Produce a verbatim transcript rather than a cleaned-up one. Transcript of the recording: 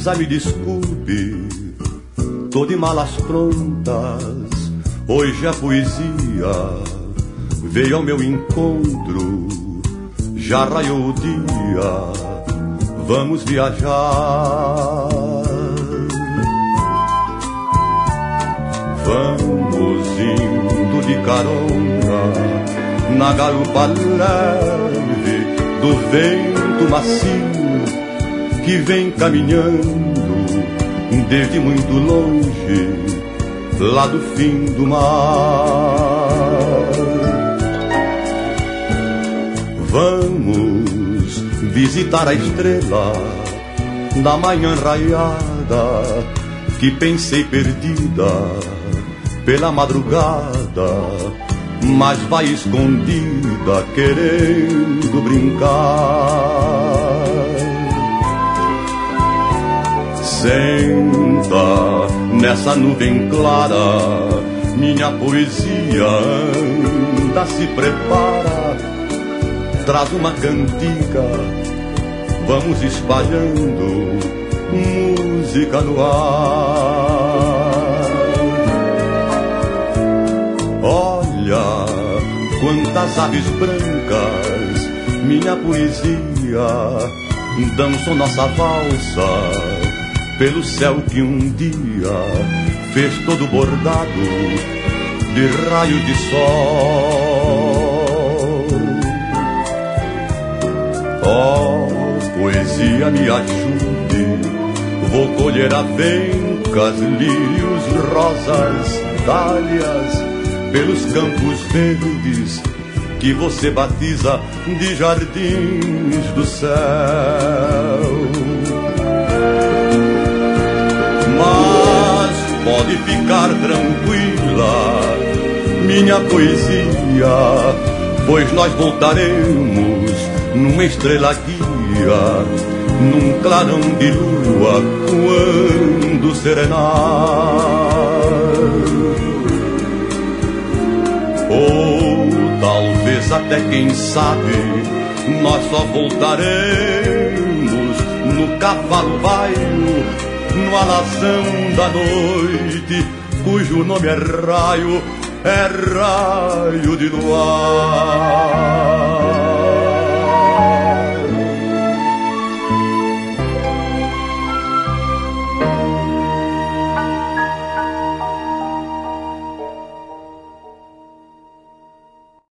Brisa, me desculpe, tô de malas prontas. Hoje a poesia veio ao meu encontro. Já raiou o dia, vamos viajar. Vamos indo de carona na garupa leve do vento macio que vem caminhando desde muito longe, lá do fim do mar. Vamos visitar a estrela da manhã raiada que pensei perdida pela madrugada, mas vai escondida querendo brincar. Senta nessa nuvem clara, minha poesia anda, se prepara, traz uma cantiga, vamos espalhando música no ar. Olha quantas aves brancas, minha poesia, dançam nossa valsa pelo céu que um dia fez todo bordado de raio de sol. Oh, poesia, me ajude, vou colher avencas, lírios, rosas, dálias pelos campos verdes que você batiza de jardins do céu. Mas pode ficar tranquila, minha poesia, pois nós voltaremos numa estrela guia, num clarão de lua, quando serenar. Ou talvez até, quem sabe, nós só voltaremos no cavalo baio, no alazão da noite, cujo nome é raio, é raio de luar.